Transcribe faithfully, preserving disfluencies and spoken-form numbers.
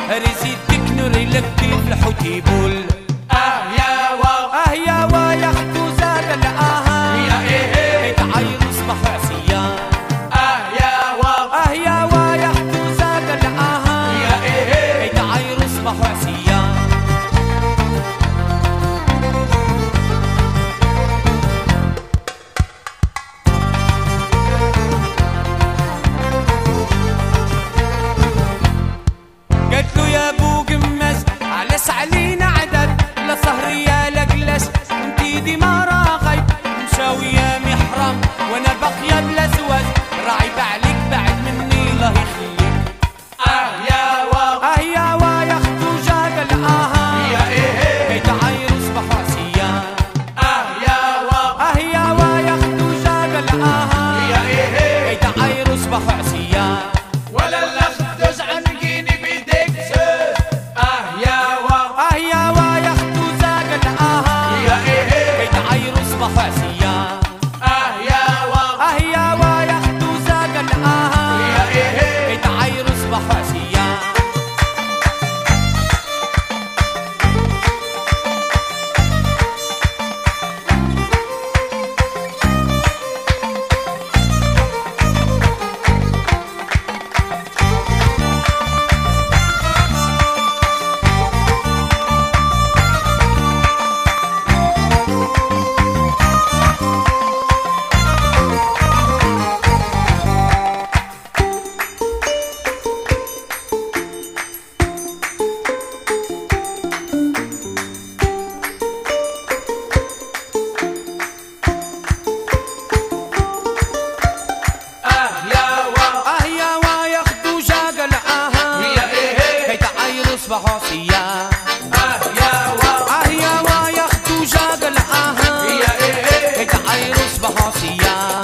رزيدك نوري لك كيف الحوت يبول. اه يا واو اه يا وا يا اختو زاد الاها يا ايه تعاير اصبح عصيان. اه يا واو اه يا وا يا اختو زاد الاها يا ايه تعاير اصبح عصيان. قالت له يا ابو قماز علس علينا عدد لا سهرية لا جلس انتي دي ما راغب مشاوية محرم وانا باقية بلا زواج راعيب عليك بعد مني الله يخليك. اه يا واو اه يا وا يا اختو جاق الاها يا ايه كي تعاير اصبح عصيان. اه يا واو اه يا وا يا اختو جاق الاها يا ايه كي تعاير اصبح عصيان. ولا الاخدز عنقيني بيدك زيت. اه يا واو اه يا وا يا اختو زاق الاها يا ايه كي تعاير اصبح عصيان. اه يا واو اه يا وا يا اختو زاق الاها يا ايه تعاير اصبح عصيان. اه يا واو اه يا وا يا اختو جاق الاها يا ايه كي تعاير اصبح عصيان. اه يا واو اه يا وا يا اختو جاق الاها يا ايه كي تعاير اصبح عصيان.